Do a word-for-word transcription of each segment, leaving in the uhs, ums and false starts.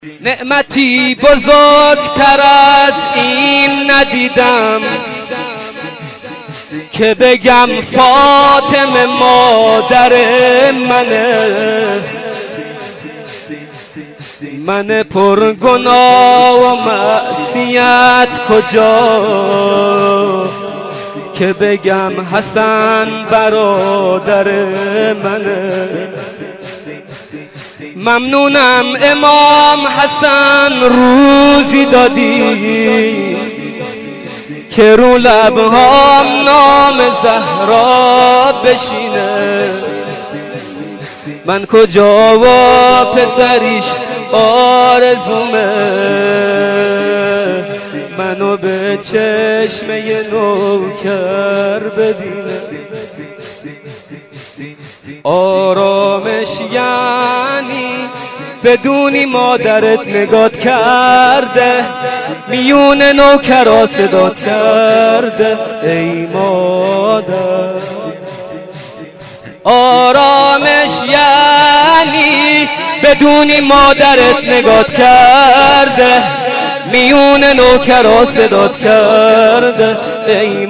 نعمتی بزرگتر از این ندیدم که بگم فاطمه مادر منه. من پرگناه و معصیت کجا که بگم حسن برادر منه. ممنونم امام حسن روزی دادی که رو لبهام نام زهرا بشینه. من کجا و پسریش آرزومه منو به چشمه نوکر ببینه. آرامش یعنی بدونی مادرت نگات کرده میون نوکرا صدات کرده ای مادر. آرامش یعنی بدونی مادرت نگات کرده میون نوکرا صدات کرده ای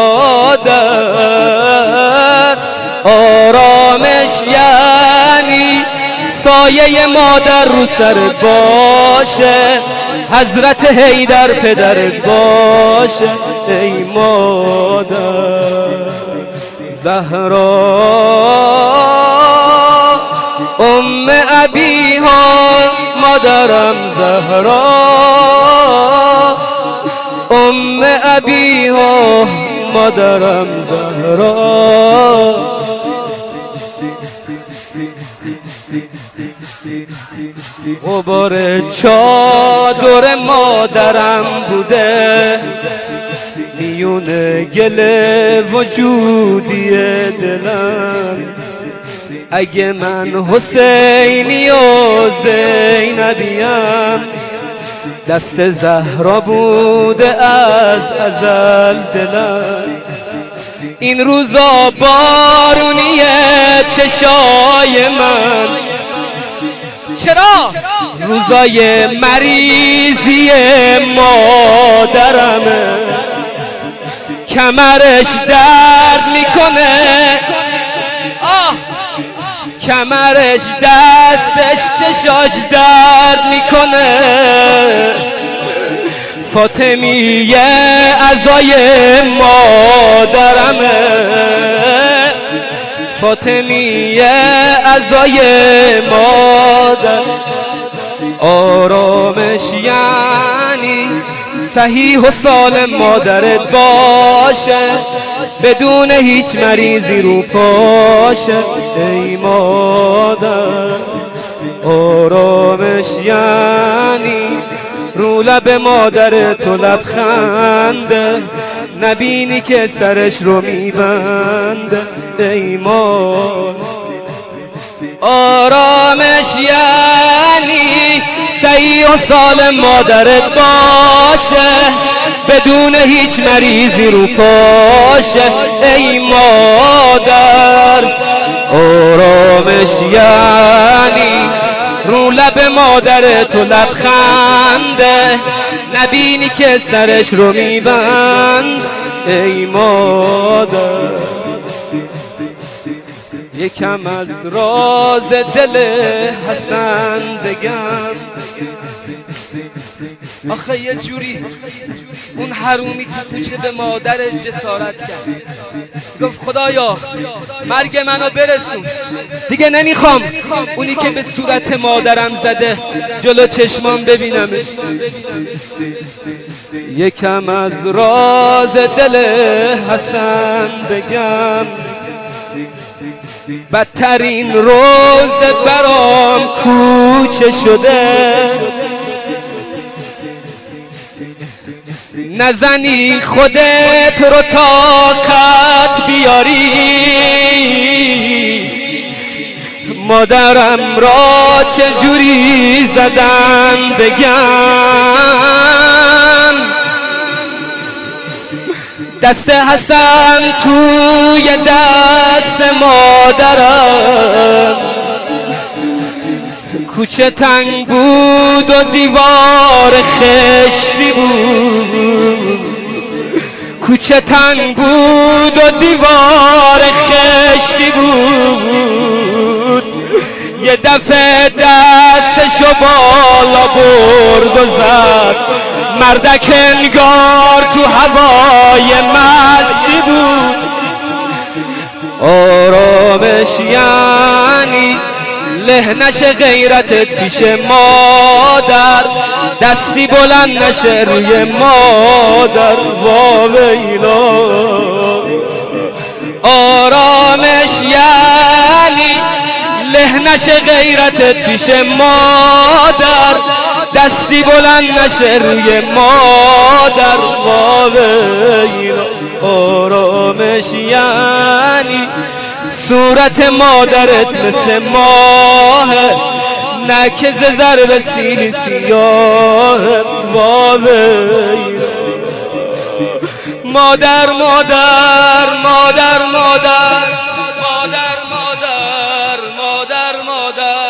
مادر. آرامش یعنی سایه مادر رو سرت باشه حضرت حیدر پدرت باشه ای مادر. زهرا ام ابیها مادرم زهرا ام ابیها مادرم زهرا. غبار چادر مادرم بوده میون گل وجودی دلم. اگه من حسینی و زینبیم دست زهرا بوده از ازل دلم. این روزا بارونیه چشای من چرا؟ روزای مریضی مادرمه کمرش درد میکنه آه کمرش دستش چشاش درد میکنه. فاطمیه عزای مادرمه فاطمیه عزای مادر. آرامش یعنی صحیح و سالم مادرت باشه بدون هیچ مریضی رو پاشه ای مادر. آرامش یعنی رو لب مادرت و لبخنده نبینی که سرش رو میبنده ای مادر. آرامش یعنی صحیح و سالم مادرت باشه بدون هیچ مریضی رو پاشه ای مادر. آرامش یعنی رو لب مادرت و لبخنده نبینی که سرش رو میبند ای مادر. یکم از راز دل حسن بگم آخه یه جوری اون حرومی تو کوچه به مادرش جسارت کرد گفت خدایا مرگ منو برسون دیگه نمیخوام اونی که به صورت مادرم زده جلو چشمام ببینمش. یکم از راز دل حسن بگم بدترین روز برام کوچه شده نزنی خودت رو طاقت بیاری مادرم را چجوری زدن بگم. دست حسن توی دست مادرم کوچه تنگ بود و دیوار خشتی بود، کوچه تنگ بود و دیوار خشتی بود. یه دفعه دستشو بالا برد و زد، مردک انگار تو هوای مستی بود. آرامش یعنی له نشه غیرتت پیش مادر، دستی بلند نشه روی مادر. واویلا آرامش یعنی له نشه غیرتت پیش مادر، دستی بلند نشه روی مادر. واویلا آرامش یعنی صورت مادرت مثل ماه، نه که ز ضرب سینی سیاه. واویلا مادر مادر مادر مادر مادر مادر مادر مادر